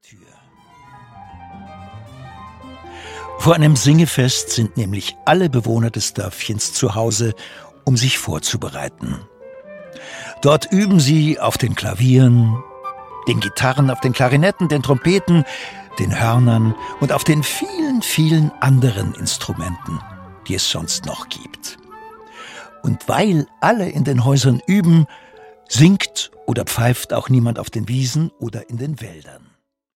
Tür. Vor einem Singefest sind nämlich alle Bewohner des Dörfchens zu Hause, um sich vorzubereiten. Dort üben sie auf den Klavieren, den Gitarren, auf den Klarinetten, den Trompeten, den Hörnern und auf den vielen, vielen anderen Instrumenten, die es sonst noch gibt. Und weil alle in den Häusern üben, singt oder pfeift auch niemand auf den Wiesen oder in den Wäldern.